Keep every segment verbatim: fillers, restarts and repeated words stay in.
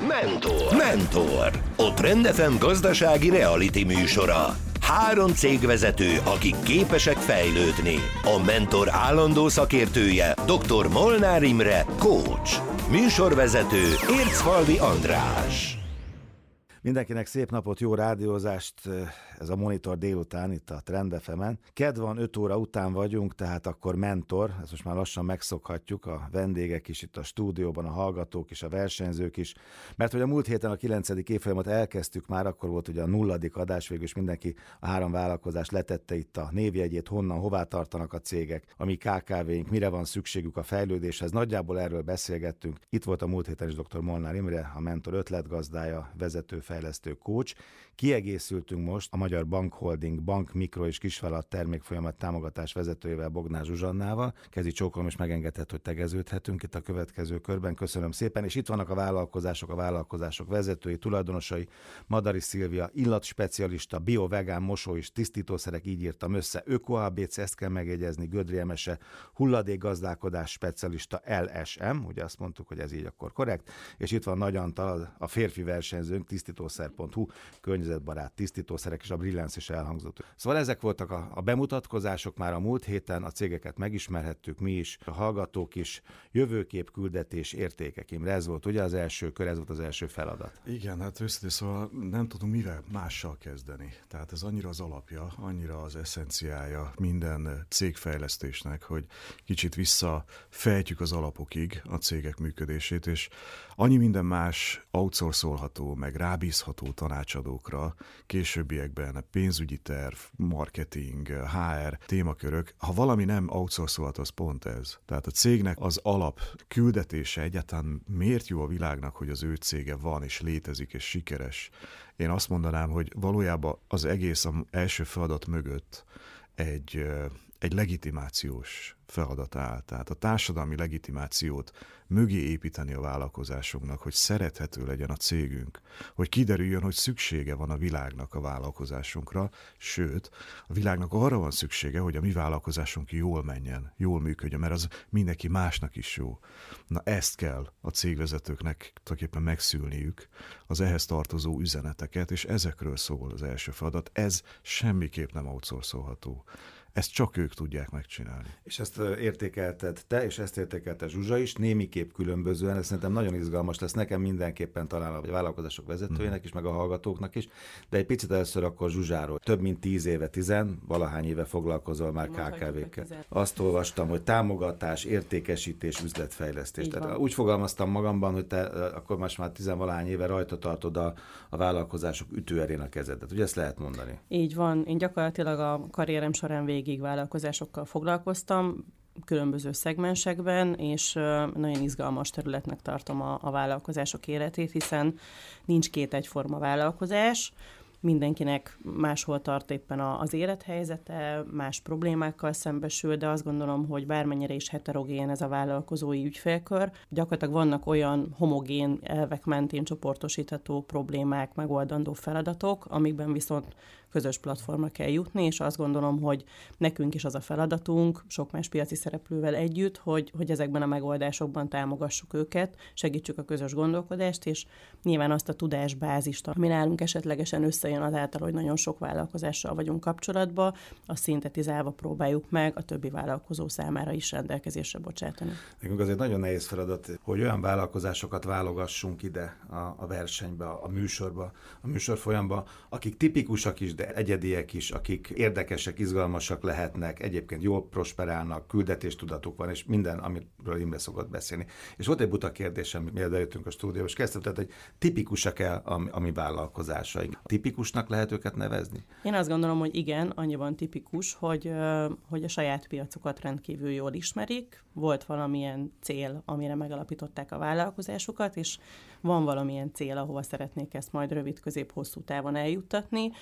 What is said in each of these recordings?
Mentor. Mentor. A Trend ef em gazdasági reality műsora. Három cégvezető, akik képesek fejlődni. A Mentor állandó szakértője dr. Molnár Imre, coach. Műsorvezető Ércfalvi András. Mindenkinek szép napot, jó rádiózást, ez a Monitor délután itt a Trend ef emen. Kedd van, öt óra után vagyunk, tehát akkor Mentor, ezt most már lassan megszokhatjuk, a vendégek is itt a stúdióban, a hallgatók is, a versenyzők is, mert hogy a múlt héten a kilencedik évfolyamat elkezdtük már, akkor volt ugye a nulladik adás, végül is mindenki a három vállalkozás letette itt a névjegyét, honnan, hová tartanak a cégek, a mi ká ká véink, mire van szükségük a fejlődéshez, nagyjából erről beszélgettünk. Itt volt a múlt héten is dr. Molnár Imre, a Mentor ötletgazdája, vezető fejlesztő coach. Kiegészültünk most a Magyar Bankholding Bank Mikro és Kisvállalat Termékfolyamat Támogatás vezetőjével, Bognár Zsuzsannával. Kezi csókolom, és megengedhet, hogy tegeződhetünk itt a következő körben. Köszönöm szépen, és itt vannak a vállalkozások, a vállalkozások vezetői, tulajdonosai, Madari Szilvia, illatspecialista, bio-vegán mosó és tisztítószerek, így írtam össze, Öko á bé cé, ezt kell megjegyezni, Gödri Emese, hulladékgazdálkodás specialista, el es em, ugye azt mondtuk, hogy ez így akkor korrekt, és itt van Nagy Antal, a férfi versenyzőnk, tisztítószer pont hu, környezetbarát tisztítószerek, és a Brilliance is elhangzott. Szóval ezek voltak a, a bemutatkozások már a múlt héten, a cégeket megismerhettük mi is, a hallgatók is, jövőkép, küldetés, értékek. Imre, ez volt ugye az első kör, ez volt az első feladat. Igen, hát őszintén szóval nem tudunk mivel mással kezdeni. Tehát ez annyira az alapja, annyira az eszenciája minden cégfejlesztésnek, hogy kicsit visszafejtjük az alapokig a cégek működését, és annyi minden más outsourcolható, meg rábízható tanácsadókra, későbbiekben pénzügyi terv, marketing, há er témakörök. Ha valami nem outsourcolható, az pont ez. Tehát a cégnek az alap küldetése egyáltalán miért jó a világnak, hogy az ő cége van, és létezik, és sikeres. Én azt mondanám, hogy valójában az egész első feladat mögött egy, egy legitimációs feladat áll. Tehát a társadalmi legitimációt mögé építeni a vállalkozásunknak, hogy szerethető legyen a cégünk, hogy kiderüljön, hogy szüksége van a világnak a vállalkozásunkra, sőt, a világnak arra van szüksége, hogy a mi vállalkozásunk jól menjen, jól működjön, mert az mindenki másnak is jó. Na ezt kell a cégvezetőknek tulajdonképpen megszülniük, az ehhez tartozó üzeneteket, és ezekről szól az első feladat. Ez semmiképp nem outsourcolható. Ezt csak ők tudják megcsinálni. És ezt értékelted te, és ezt értékelte Zsuzsa is, némiképp különbözően, ez szerintem nagyon izgalmas lesz nekem mindenképpen, talán a vállalkozások vezetőjének hmm. is, meg a hallgatóknak is, de egy picit először akkor Zsuzsáról. Több mint tíz éve, tizen, valahány éve foglalkozol már ká ká vékkel. Azt olvastam, hogy támogatás, értékesítés, üzletfejlesztés. Tehát úgy fogalmaztam magamban, hogy te akkor most már tizenvalahány éve rajta tartod a, a vállalkozások ütőerén a kezedet. Ugye ezt lehet mondani? Így van. Én gyakorlatilag a karrierem során végig vállalkozásokkal foglalkoztam, különböző szegmensekben, és nagyon izgalmas területnek tartom a, a vállalkozások életét, hiszen nincs két egyforma vállalkozás, mindenkinek máshol tart éppen az élethelyzete, más problémákkal szembesül, de azt gondolom, hogy bármennyire is heterogén ez a vállalkozói ügyfélkör, gyakorlatilag vannak olyan homogén elvek mentén csoportosítható problémák, megoldandó feladatok, amikben viszont közös platformra kell jutni, és azt gondolom, hogy nekünk is az a feladatunk, sok más piaci szereplővel együtt, hogy, hogy ezekben a megoldásokban támogassuk őket, segítsük a közös gondolkodást, és nyilván azt a tudásbázist, ami nálunk esetlegesen összejön azáltal, hogy nagyon sok vállalkozással vagyunk kapcsolatban, azt szintetizálva próbáljuk meg a többi vállalkozó számára is rendelkezésre bocsátani. Nekünk azért nagyon nehéz feladat, hogy olyan vállalkozásokat válogassunk ide a, a versenybe, a műsorba, a műsorfolyamba, akik tipikusak is, de egyediek is, akik érdekesek, izgalmasak lehetnek, egyébként jól prosperálnak, küldetéstudatuk van, és minden, amiről Imre szokott beszélni. És volt egy buta kérdésem, mielőtt eljöttünk a stúdióba, és kezdtem, tehát, hogy tipikusak-e a, a mi vállalkozásaink? Tipikusnak lehet őket nevezni? Én azt gondolom, hogy igen, annyiban tipikus, hogy, hogy a saját piacukat rendkívül jól ismerik, volt valamilyen cél, amire megalapították a vállalkozásukat, és van valamilyen cél, ahova szeretnék ezt majd rövid, közép, hosszú távon eljuttatni, és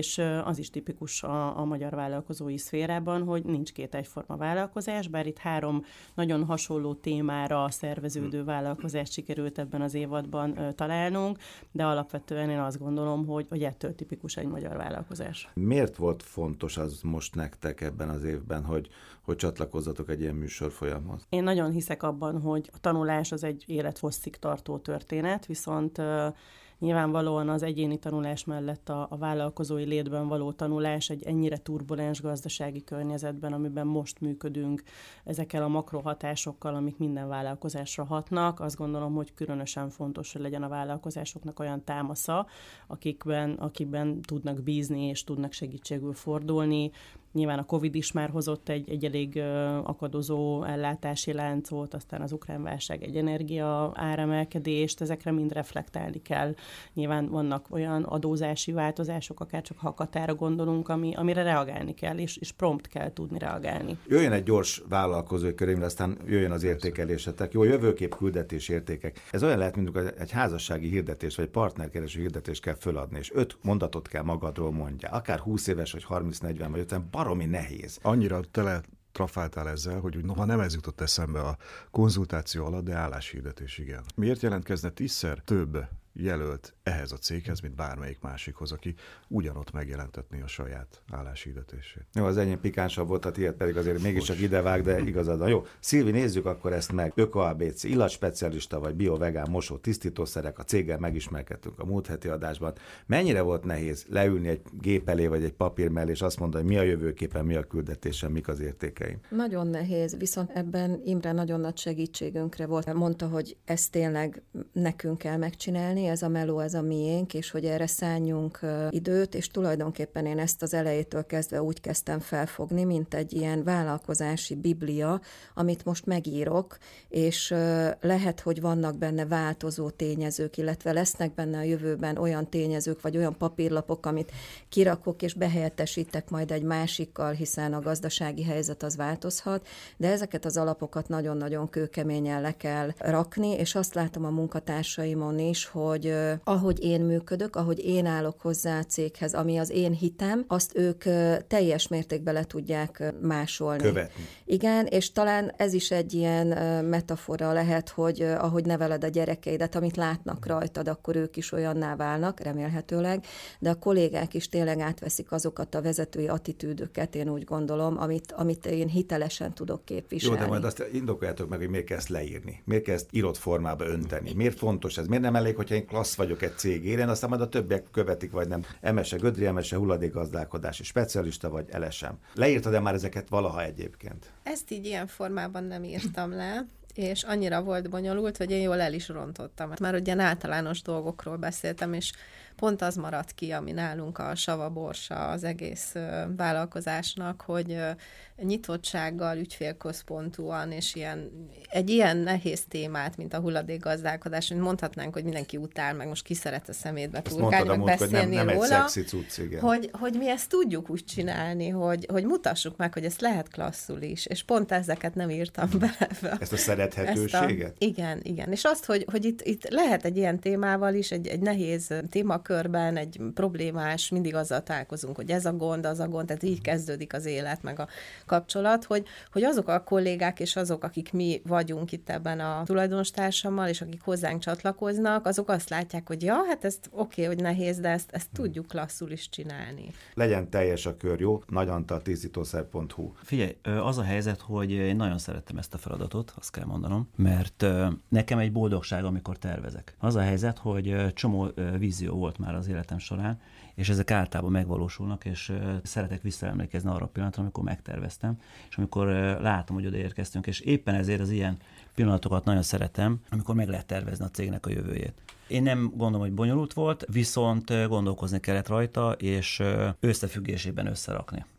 és az is tipikus a, a magyar vállalkozói szférában, hogy nincs két egyforma vállalkozás, bár itt három nagyon hasonló témára szerveződő vállalkozást sikerült ebben az évadban találnunk, de alapvetően én azt gondolom, hogy, hogy ettől tipikus egy magyar vállalkozás. Miért volt fontos az most nektek ebben az évben, hogy, hogy csatlakozzatok egy ilyen műsorfolyamhoz? Én nagyon hiszek abban, hogy a tanulás az egy élethosszig tartó történet, viszont nyilvánvalóan az egyéni tanulás mellett a, a vállalkozói létben való tanulás egy ennyire turbulens gazdasági környezetben, amiben most működünk, ezekkel a makrohatásokkal, amik minden vállalkozásra hatnak, azt gondolom, hogy különösen fontos, hogy legyen a vállalkozásoknak olyan támasza, akikben, akikben tudnak bízni és tudnak segítségül fordulni. Nyilván a Covid is már hozott egy, egy elég akadozó ellátási láncot, aztán az ukrán válság egy energia áremelkedést, ezekre mind reflektálni kell. Nyilván vannak olyan adózási változások, akár csak hakatára gondolunk, ami, amire reagálni kell, és, és prompt kell tudni reagálni. Jöjjön egy gyors vállalkozói körémre, aztán jöjjön az értékelésetek. Jó, jövőkép, küldetés, értékek. Ez olyan lehet, mint egy házassági hirdetés, vagy partnerkereső hirdetést kell föladni, és öt mondatot kell magadról mondja. Akár húsz éves, vagy harminc, negyven, vagy ötven, baromi nehéz. Annyira tele trafáltál ezzel, hogy noha nem ez jutott eszembe a konzultáció alatt, de álláshirdetés, igen. Miért jelentkezne tízszer több jelölt ehhez a céghez, mint bármelyik másikhoz, aki ugyanott megjelentetné a saját álláshirdetését? Jó, az enyém pikánsabb volt, a tiéd pedig azért mégiscsak idevág, de igazad van. Jó, Szilvi, nézzük akkor ezt meg. Öko-á bé cé, illatspecialista vagy bio-vegán mosó tisztítószerek, a céggel megismerkedtünk a múlt heti adásban. Mennyire volt nehéz leülni egy gép elé vagy egy papír mellé, és azt mondani, hogy mi a jövőképen, mi a küldetésem, mik az értékeim? Nagyon nehéz, viszont ebben Imre nagyon nagy segítségünkre volt. Mondta, hogy ezt tényleg nekünk kell megcsinálni, ez a meló, ez a miénk, és hogy erre szálljunk időt, és tulajdonképpen én ezt az elejétől kezdve úgy kezdtem felfogni, mint egy ilyen vállalkozási biblia, amit most megírok, és lehet, hogy vannak benne változó tényezők, illetve lesznek benne a jövőben olyan tényezők, vagy olyan papírlapok, amit kirakok, és behelyettesítek majd egy másikkal, hiszen a gazdasági helyzet az változhat, de ezeket az alapokat nagyon-nagyon kőkeményen le kell rakni, és azt látom a munkatársaimon is, hogy hogy ahogy én működök, ahogy én állok hozzá a céghez, ami az én hitem, azt ők teljes mértékben le tudják másolni. Követni. Igen, és talán ez is egy ilyen metafora lehet, hogy ahogy neveled a gyerekeidet, amit látnak rajtad, akkor ők is olyanná válnak, remélhetőleg, de a kollégák is tényleg átveszik azokat a vezetői attitűdöket, én úgy gondolom, amit, amit én hitelesen tudok képviselni. Jó, de majd azt indokoljátok meg, hogy miért kell ezt leírni, miért kell ezt írott formába önteni, miért fontos ez, miért nem elég, hogyha én klassz vagyok egy cég élén, aztán majd a többiek követik, vagy nem. em es e, gödri em es e, hulladékgazdálkodási specialista, vagy el es em. Leírtad-e már ezeket valaha egyébként? Ezt így ilyen formában nem írtam le, és annyira volt bonyolult, hogy én jól el is rontottam. Már ugyan általános dolgokról beszéltem, és pont az maradt ki, ami nálunk a savaborsa az egész vállalkozásnak, hogy nyitottsággal, ügyfélközpontúan, és ilyen, egy ilyen nehéz témát, mint a hulladékgazdálkodás, hogy mondhatnánk, hogy mindenki utál, meg most ki szeret a szemétbe turkálni, meg beszélni nem, nem róla, egy szexi cucc, igen. hogy, hogy mi ezt tudjuk úgy csinálni, hogy, hogy mutassuk meg, hogy ezt lehet klasszul is, és pont ezeket nem írtam bele. Ezt a szerethetőséget? Ezt a, igen, igen. És azt, hogy, hogy itt, itt lehet egy ilyen témával is, egy, egy nehéz témakörben, egy problémás, mindig azzal találkozunk, hogy ez a gond, az a gond, tehát így kezdődik az élet, meg a kapcsolat, hogy, hogy azok a kollégák és azok, akik mi vagyunk itt ebben a tulajdonostársammal, és akik hozzánk csatlakoznak, azok azt látják, hogy ja, hát ezt oké, okay, hogy nehéz, de ezt, ezt tudjuk klasszul is csinálni. Legyen teljes a kör, jó? Nagyantal tisztítószer pont hu. Figyelj, az a helyzet, hogy én nagyon szerettem ezt a feladatot, azt kell mondanom, mert nekem egy boldogság, amikor tervezek. Az a helyzet, hogy csomó vízió volt már az életem során, és ezek általában megvalósulnak, és szeretek visszaemlékezni arra a pillanatra, amikor megterveztem, és amikor látom, hogy odaérkeztünk, és éppen ezért az ilyen pillanatokat nagyon szeretem, amikor meg lehet tervezni a cégnek a jövőjét. Én nem gondolom, hogy bonyolult volt, viszont gondolkozni kellett rajta, és összefüggésében összerakni.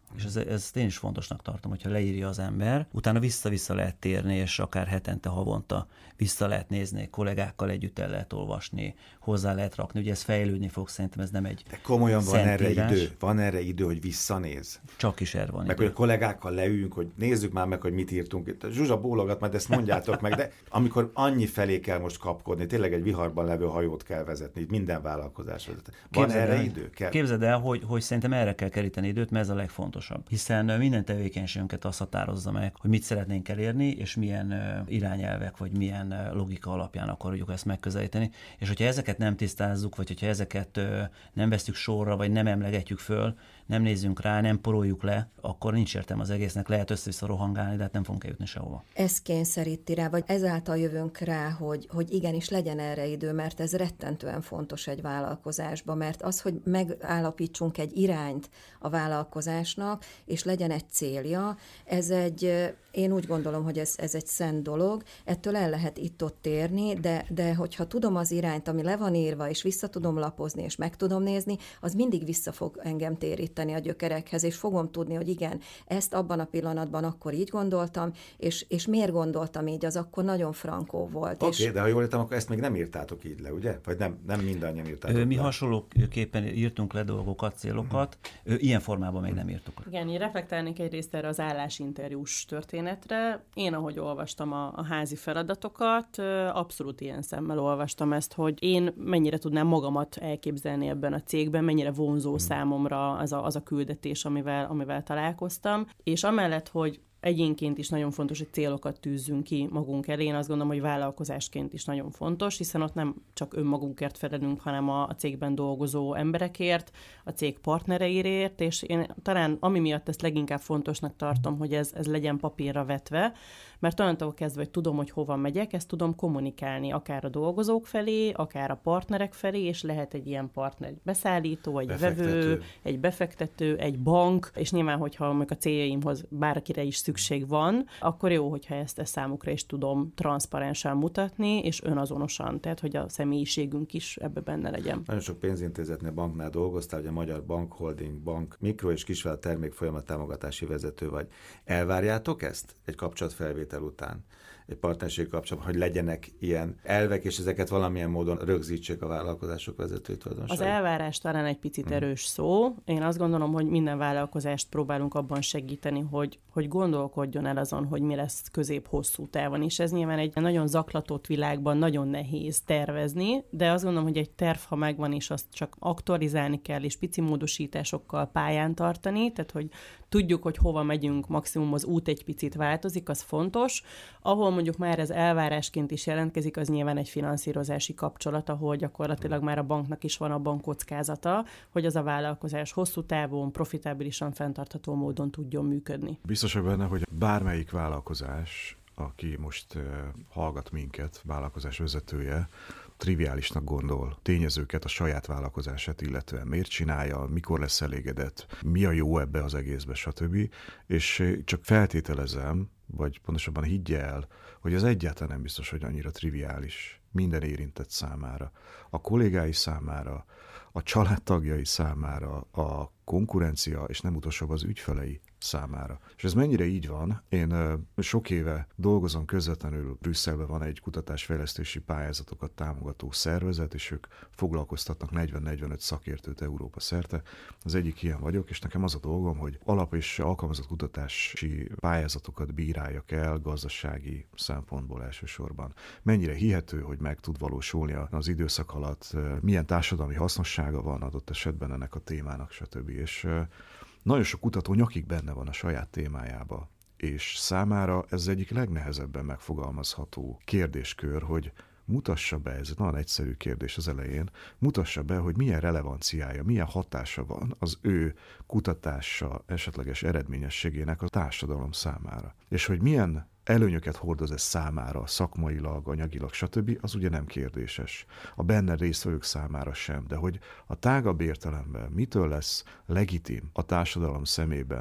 És ez, ezt én is fontosnak tartom, hogyha leírja az ember, utána vissza-vissza lehet térni, és akár hetente, havonta vissza lehet nézni, kollégákkal együtt el lehet olvasni, hozzá lehet rakni, ugye ez fejlődni fog, szerintem ez nem egy De komolyan van erre szentírás. idő? Van erre idő, hogy visszanéz? Csak is erre van Meg idő. hogy a kollégákkal leüljünk, hogy nézzük már meg, hogy mit írtunk. Itt Zsuzsa bólogat, majd ezt mondjátok meg, de amikor annyi felé kell most kapkodni, tényleg egy viharban levő hajót kell vezetni, minden vállalkozás vezetni. Van Képzeld erre el, idő? Kell. Képzeld el, hogy, hogy szerintem erre kell keríteni időt, mert ez a legfontosabb. Hiszen minden tevékenységünket azt határozza meg, hogy mit szeretnénk elérni, és milyen uh, irányelvek, vagy milyen uh, logika alapján akarjuk ezt megközelíteni. És hogyha ezeket nem tisztázzuk, vagy hogyha ezeket uh, nem vesztük sorra, vagy nem emlegetjük föl, nem nézzünk rá, nem poroljuk le, akkor nincs értelme az egésznek, lehet össze-vissza rohangálni, de hát nem fogunk eljutni sehova. Ez kényszeríti rá, vagy ezáltal jövünk rá, hogy, hogy igenis legyen erre idő, mert ez rettentően fontos egy vállalkozásban, mert az, hogy megállapítsunk egy irányt a vállalkozásnak, és legyen egy célja, ez egy, én úgy gondolom, hogy ez, ez egy szent dolog, ettől el lehet itt-ott térni, de, de hogyha tudom az irányt, ami le van írva, és vissza tudom lapozni, és meg tudom nézni, az mindig vissza fog engem téríteni a gyökerekhez, és fogom tudni, hogy igen, ezt abban a pillanatban akkor így gondoltam, és, és miért gondoltam így, az akkor nagyon frankó volt. Oké, és... de ha jól értem, akkor ezt még nem írtátok így le, ugye? Vagy nem, nem mindannyian írtátok Mi le. hasonlóképpen írtunk le dolgokat, célokat, ilyen formában még nem írtuk le. Igen, én reflektálnék egyrészt erre az állásinterjús történetre. Én, ahogy olvastam a, a házi feladatokat, abszolút ilyen szemmel olvastam ezt, hogy én mennyire tudnám magamat elképzelni ebben a cégben, mennyire vonzó hmm. számomra az a, az a küldetés, amivel, amivel találkoztam. És amellett, hogy egyénként is nagyon fontos, hogy célokat tűzzünk ki magunk elé. Én azt gondolom, hogy vállalkozásként is nagyon fontos, hiszen ott nem csak önmagunkért felelünk, hanem a, a cégben dolgozó emberekért, a cég partnereirért, és én talán ami miatt ezt leginkább fontosnak tartom, hogy ez, ez legyen papírra vetve, mert onnantól kezdve, hogy tudom, hogy hova megyek, ezt tudom kommunikálni, akár a dolgozók felé, akár a partnerek felé, és lehet egy ilyen partner, egy beszállító, egy Befektető. vevő, egy befektető, egy bank, és nyilván, hogyha mondjuk a céljaimhoz bárkire is szükség van, akkor jó, hogyha ezt, ezt számukra is tudom transzparensen mutatni, és önazonosan, tehát, hogy a személyiségünk is ebbe benne legyen. Nagyon sok pénzintézetnél, banknál dolgoztál, hogy a Magyar Bank Holding Bank mikro- és kisvállalat termékfolyamat támogatási vezető vagy. Elvárjátok ezt egy kapcsolatfelvétel után? Egy partnerség kapcsolatban, hogy legyenek ilyen elvek, és ezeket valamilyen módon rögzítsék a vállalkozások vezetői tulajdonosai? Az elvárás talán egy picit erős szó. Én azt gondolom, hogy minden vállalkozást próbálunk abban segíteni, hogy, hogy gondolkodjon el azon, hogy mi lesz közép-hosszú távon. És ez nyilván egy nagyon zaklatott világban nagyon nehéz tervezni, de azt gondolom, hogy egy terv, ha megvan, és azt csak aktualizálni kell, és pici módosításokkal pályán tartani, tehát hogy tudjuk, hogy hova megyünk, maximum az út egy picit változik, az fontos. Ahol mondjuk már ez elvárásként is jelentkezik, az nyilván egy finanszírozási kapcsolat, ahol gyakorlatilag már a banknak is van abban kockázata, hogy az a vállalkozás hosszú távon, profitábilisan, fenntartható módon tudjon működni. Biztos vagyok benne, hogy bármelyik vállalkozás, aki most uh, hallgat minket, vállalkozás vezetője, triviálisnak gondol tényezőket a saját vállalkozását illetően. Miért csinálja, mikor lesz elégedett, mi a jó ebbe az egészbe, stb. És csak feltételezem, vagy pontosabban higgye el, hogy ez egyáltalán nem biztos, hogy annyira triviális minden érintett számára. A kollégái számára, a családtagjai számára, a konkurencia, és nem utolsóbb az ügyfelei számára. És ez mennyire így van? Én uh, sok éve dolgozom közvetlenül, Brüsszelben van egy kutatásfejlesztési pályázatokat támogató szervezet, és ők foglalkoztatnak negyven-negyvenöt szakértőt Európa szerte. Az egyik ilyen vagyok, és nekem az a dolgom, hogy alap- és alkalmazott kutatási pályázatokat bíráljak el gazdasági szempontból elsősorban. Mennyire hihető, hogy meg tud valósulni az időszak alatt, milyen társadalmi hasznossága van adott esetben ennek a témának, stb. És uh, nagyon sok kutató nyakig benne van a saját témájába, és számára ez egyik legnehezebben megfogalmazható kérdéskör, hogy mutassa be, ez egy nagyon egyszerű kérdés az elején, mutassa be, hogy milyen relevanciája, milyen hatása van az ő kutatása, esetleges eredményességének a társadalom számára. És hogy milyen előnyöket hordoz ez számára, szakmailag, anyagilag, stb., az ugye nem kérdéses. A benne résztvevők számára sem, de hogy a tágabb értelemben mitől lesz legitim a társadalom szemében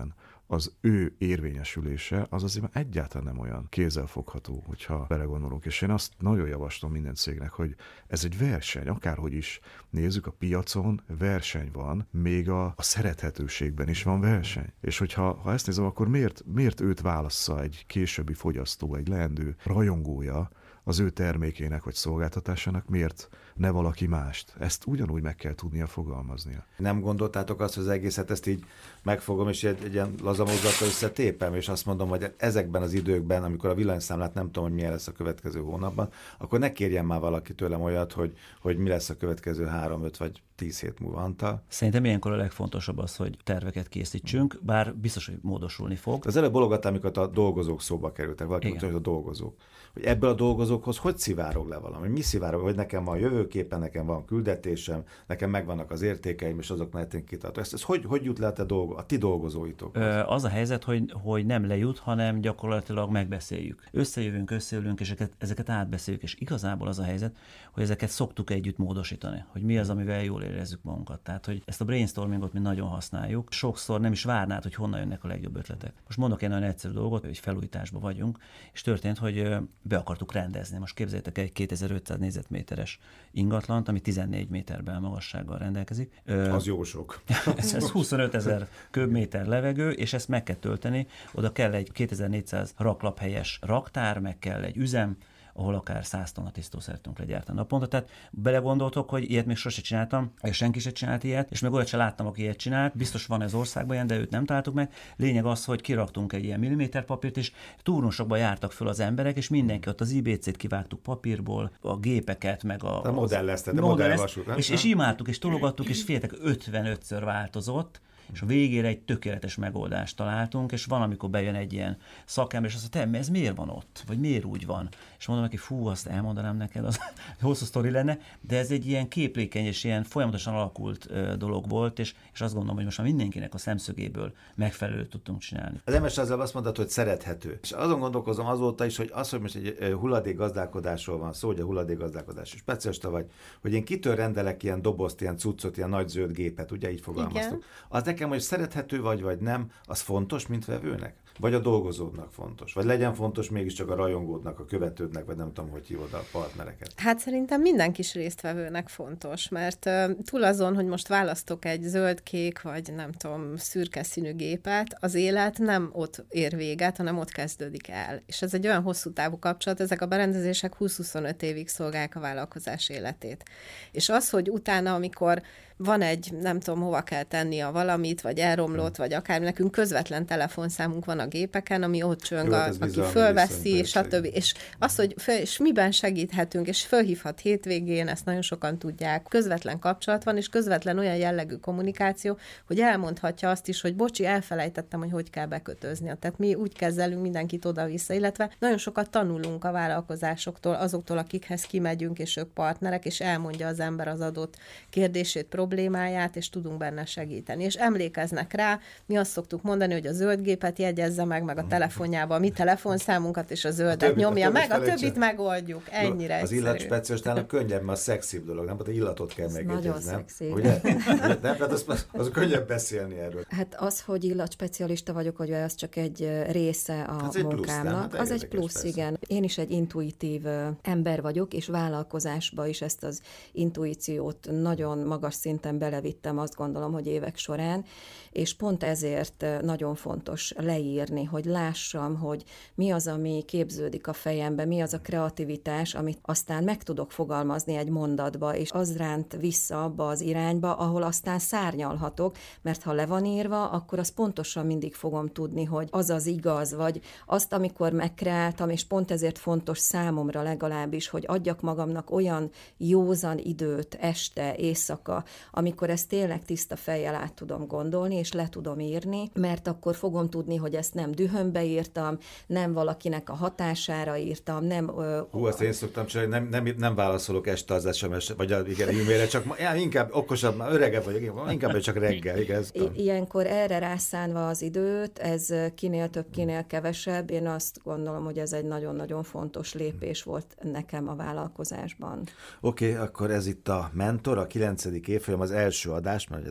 az ő érvényesülése az azért már egyáltalán nem olyan kézzelfogható, hogyha belegondolunk. És én azt nagyon javaslom minden cégnek, hogy ez egy verseny, akárhogy is nézzük, a piacon verseny van, még a, a szerethetőségben is van verseny. És hogyha ha ezt nézem, akkor miért, miért őt válassza egy későbbi fogyasztó, egy leendő rajongója az ő termékének vagy szolgáltatásának, miért ne valaki mást? Ezt ugyanúgy meg kell tudnia fogalmaznia. Nem gondoltátok azt, hogy az egészet ezt így megfogom, és egy, egy ilyen lazamozzattal összetépem, és azt mondom, hogy ezekben az időkben, amikor a villanyszámlát nem tudom, hogy milyen lesz a következő hónapban, akkor ne kérjen már valaki tőlem olyat, hogy, hogy mi lesz a következő három, öt vagy tíz hét múlva. Antal? Szerintem ilyenkor a legfontosabb az, hogy terveket készítsünk, bár biztos, hogy módosulni fog. Az előbb bologattál, amikor a dolgozók szóba kerültek, valaki mondta, hogy a dolgozók. Hogy ebből a dolgozókhoz hogy szivárog le valami? Mi szivárog, hogy nekem van jövőképen, nekem van küldetésem, nekem megvannak az értékeim, és azok mentén kitartó. Ez, ez hogy, hogy jut le a, te dolgo, a ti dolgozóitokhoz? Az a helyzet, hogy, hogy nem lejut, hanem gyakorlatilag megbeszéljük. Összejövünk, összeülünk, és ezeket, ezeket átbeszéljük, és igazából az a helyzet, hogy ezeket szoktuk együtt módosítani, hogy mi az, amivel jól érezzük magunkat. Tehát, hogy ezt a brainstormingot mi nagyon használjuk. Sokszor nem is várnád, hogy honnan jönnek a legjobb ötletek. Most mondok egy nagyon egyszerű dolgot, hogy felújításban vagyunk, és történt, hogy be akartuk rendezni. Most képzeljétek egy kétezer-ötszáz négyzetméteres ingatlant, ami tizennégy méterben magassággal rendelkezik. Az jó sok. ez, ez huszonötezer köbméter levegő, és ezt meg kell tölteni. Oda kell egy kétezer-négyszáz raklaphelyes raktár, meg kell egy üzem, ahol akár száz tonna tisztószert tudunk legyártani naponta. Tehát belegondoltok, hogy ilyet még sose csináltam, és senki se csinált ilyet, és meg olyat se láttam, aki ilyet csinált. Biztos van ez országban ilyen, de őt nem találtuk meg. Lényeg az, hogy kiraktunk egy ilyen milliméterpapírt, és turnusokba jártak föl az emberek, és mindenki ott az i bé cét kivágtuk papírból, a gépeket, meg a... A modelleztet, a modellvasút. És, és imádtuk, és tologattuk, és féltek, ötvenötször változott, és a végére egy tökéletes megoldást találtunk, és van, amikor bejön egy ilyen szakember, és azt mondja, ez miért van ott? Vagy miért úgy van? És mondom neki, fú, azt elmondanám neked, az hosszú sztori lenne, de ez egy ilyen képlékeny és ilyen folyamatosan alakult ö, dolog volt, és, és azt gondolom, hogy most már mindenkinek a szemszögéből megfelelőt tudtunk csinálni. Az em es azzal azt mondtad, hogy szerethető. És azon gondolkozom azóta is, hogy az, hogy most egy hulladékgazdálkodásról van szó, hogy a hulladékgazdálkodási specialista vagy, hogy én kitől rendelek ilyen dobozt, ilyen cuccot, ilyen nagy zöld gépet, ugye így fogalmaztuk. Az nekem, hogy szerethető vagy, vagy nem, az fontos, mint vevőnek? Vagy a dolgozódnak fontos? Vagy legyen fontos mégiscsak a rajongódnak, a követődnek, vagy nem tudom, hogy hívod a partnereket? Hát szerintem minden kis résztvevőnek fontos, mert uh, túl azon, hogy most választok egy zöld-kék, vagy nem tudom, szürke színű gépet, az élet nem ott ér véget, hanem ott kezdődik el. És ez egy olyan hosszú távú kapcsolat, ezek a berendezések húsz-huszonöt évig szolgálják a vállalkozás életét. És az, hogy utána, amikor van egy, nem tudom, hova kell tenni a valamit, vagy elromlott, vagy akár nekünk közvetlen telefonszámunk van a gépeken, ami ott csöng, a, aki fölveszi, stb. És az, hogy föl, és miben segíthetünk, és fölhívhat hétvégén, ezt nagyon sokan tudják. Közvetlen kapcsolat van, és közvetlen olyan jellegű kommunikáció, hogy elmondhatja azt is, hogy bocsi, elfelejtettem, hogy hogy kell bekötözni. Tehát mi úgy kezelünk mindenkit oda-vissza, illetve nagyon sokat tanulunk a vállalkozásoktól, azoktól, akikhez kimegyünk, és ők partnerek, és elmondja az ember az adott kérdését, problémáját, és tudunk benne segíteni. És emlékeznek rá, mi azt szoktuk mondani, hogy a zöld gépet jegyezze meg, meg a telefonjába a mi telefonszámunkat, és a zöldet a többi, nyomja a meg, a többit megoldjuk. Ennyire az egyszerű. Illatspecialistának könnyebb, mert a szexibb dolog, nem? Hát illatot kell megjegyezni. Nagyon szexi. Ugye? Nem? Tehát az, az könnyebb beszélni erről. Hát az, hogy illatspecialista vagyok, hogy az csak egy része a az munkámnak. Plusz, az egy plusz, persze. Igen. Én is egy intuitív ember vagyok, és vállalkozásba is ezt az intuíciót nagyon magas szinten belevittem, azt gondolom, hogy évek során, és pont ezért nagyon fontos leírni, hogy lássam, hogy mi az, ami képződik a fejembe, mi az a kreativitás, amit aztán meg tudok fogalmazni egy mondatba, és az ránt vissza abba az irányba, ahol aztán szárnyalhatok, mert ha le van írva, akkor azt pontosan mindig fogom tudni, hogy az az igaz, vagy azt, amikor megkreáltam, és pont ezért fontos számomra legalábbis, hogy adjak magamnak olyan józan időt, este, éjszaka, amikor ezt tényleg tiszta fejjel át tudom gondolni, és le tudom írni, mert akkor fogom tudni, hogy ezt nem dühömbe írtam, nem valakinek a hatására írtam, nem... Hú, azt én szoktam csinálni, nem, nem, nem válaszolok este az es em es, vagy a, igen, e-mailre, csak já, inkább okosabb, már öregebb vagyok, inkább csak reggel, igaz? I- ilyenkor erre rászánva az időt, ez kinél több, kinél kevesebb, én azt gondolom, hogy ez egy nagyon-nagyon fontos lépés volt nekem a vállalkozásban. Oké, okay, akkor ez itt a Mentor, a kilencedik évfolyam, az első adás, mert ugye tudják,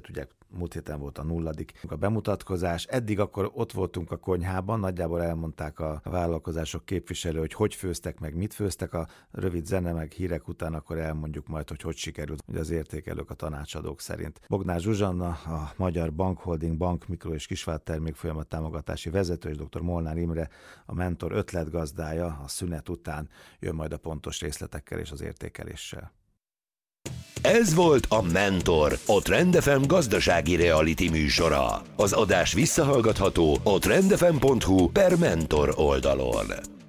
múlt héten volt a nulladik a bemutatkozás. Eddig akkor ott voltunk a konyhában, nagyjából elmondták a vállalkozások képviselő, hogy hogy főztek meg, mit főztek. A rövid zene meg hírek után akkor elmondjuk majd, hogy hogy sikerült, ugye az értékelők, a tanácsadók szerint. Bognár Zsuzsanna, a Magyar Bankholding Bank mikro- és kisvállalattermék folyamat támogatási vezető, és dr. Molnár Imre, a Mentor ötletgazdája. A szünet után jön majd a pontos részletekkel és az értékeléssel. Ez volt a Mentor, a Trend ef em gazdasági reality műsora. Az adás visszahallgatható a trendfm pont hu per Mentor oldalon.